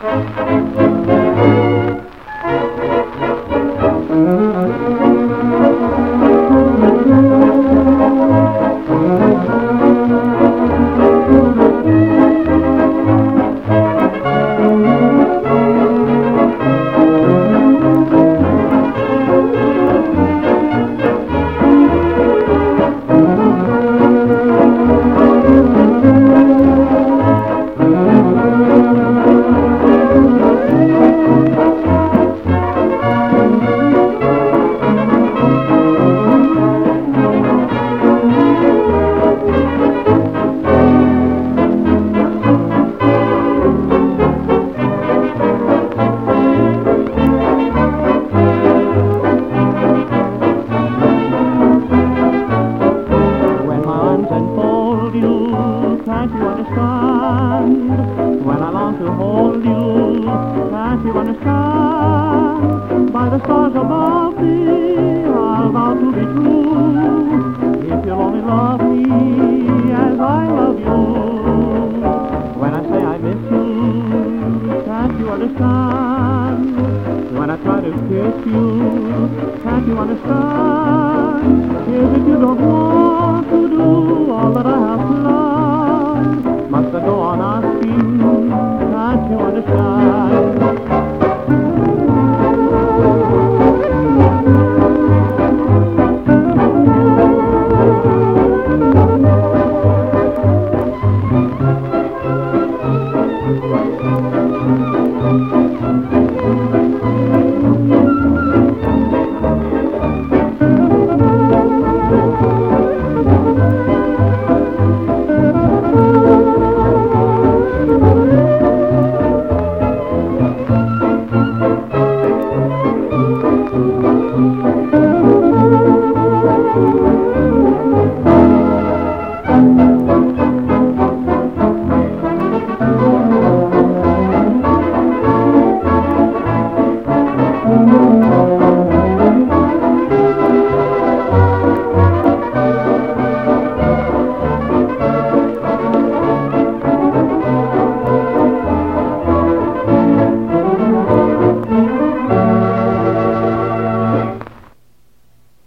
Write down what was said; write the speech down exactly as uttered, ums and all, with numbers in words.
Can't you understand? When I long to hold you, can't you understand? By the stars above me, I'll vow to be true. If you'll only love me as I love you. When I say I miss you, can't you understand? When I try to kiss you, can't you understand? Is it you don't want to do all that I have to love? Must I go on asking? Can't you understand? Thank you.